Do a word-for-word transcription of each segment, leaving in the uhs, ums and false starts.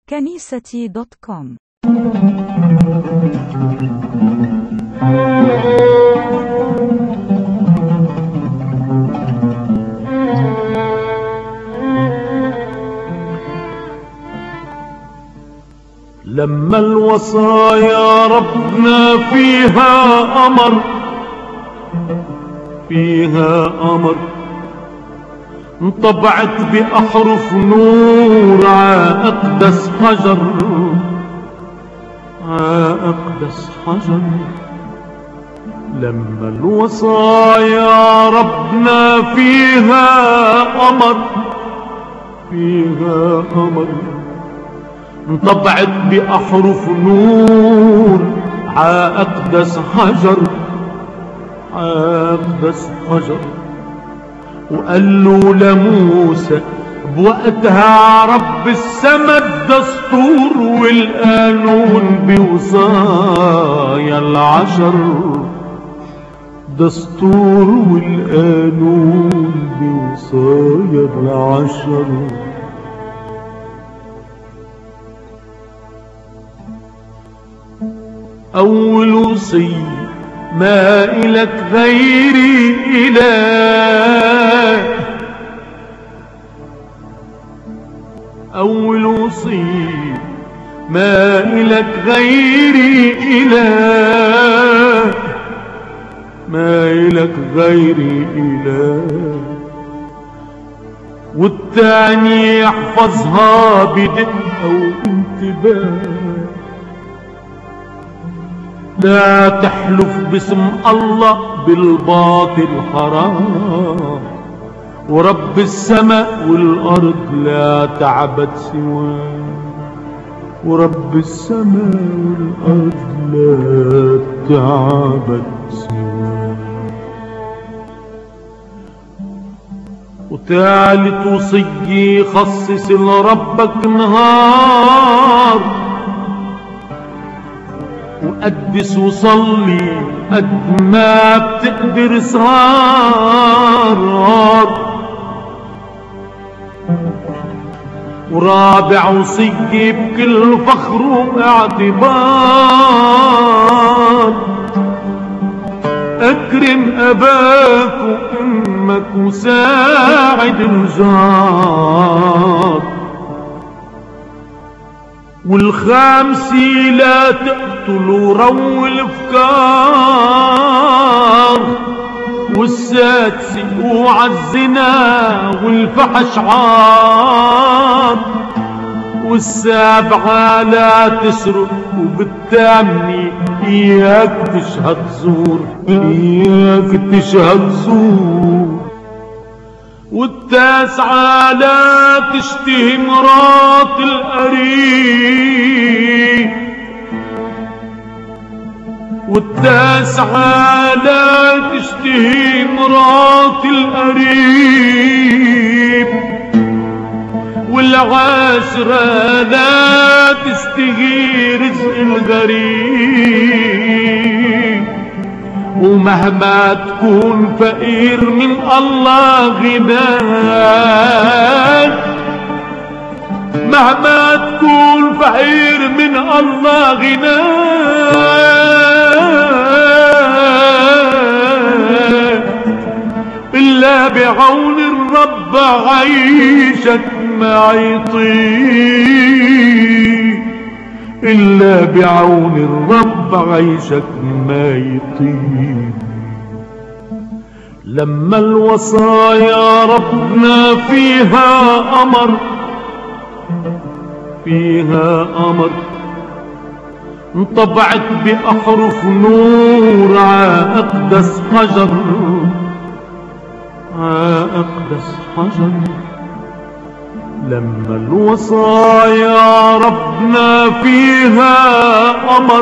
كنيستي دوت كوم. لما الوصايا ربنا فيها أمر فيها أمر انطبعت بأحرف نور عاقدس حجر عاقدس حجر. لما الوصايا ربنا فيها أمر فيها أمر انطبعت بأحرف نور عاقدس حجر عاقدس حجر. وقال له لموسى بوقتها رب السما الدستور والقانون بوصايا العشر، دستور والقانون بوصايا العشر. أول وصية ما إلك غيري إله، أول وصية ما إلك غيري إله، ما إلك غيري إله. والتاني يحفظها بدقة وانتباه، لا تحلف باسم الله بالباطل حرام، ورب السماء والأرض لا تعبد سواه، ورب السماء والأرض لا تعبد سواه. وثالث وصية خصص لربك نهار، وقدس وصلي قد ما بتقدر سهار. ورابع وصية بكل فخر واعتبار، اكرم اباك وامك وساعد الجار. والخامسي لا تقتلوا رو الافكار. والسادسي اوعى الزنا والفحش عار. والسابعة لا تسرق. وبالثامنة اياك تشهد زور، اياك تشهد زور. والتاسعة لا تشتهي مرات القريب. والتاسعة لا تشتهي مرات القريب. والعاشرة لا تشتهي رزق الغريب. ومهما تكون فقير من الله غناك، مهما تكون فقير من الله غناك، إلا بعون الرب عيشك ما يطيق، إلا بعون الرب عيشك ما يطيق. لما الوصايا ربنا فيها أمر فيها أمر انطبعت بأحرف نور عاقدس حجر عاقدس حجر. لما الوصايا ربنا فيها أمر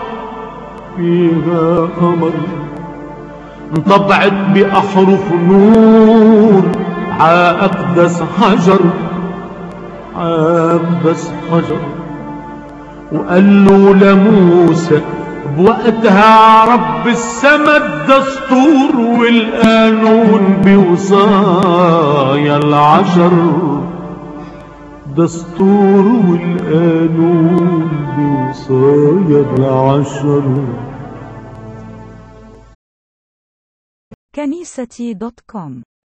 فيها أمر انطبعت بأحرف نور عاقدس حجر عاقدس حجر. وقال له لموسى بوقتها رب السما الدستور والقانون بوصايا العشر، دستور والقانون بوصايا العشر. كنيستي دوت كوم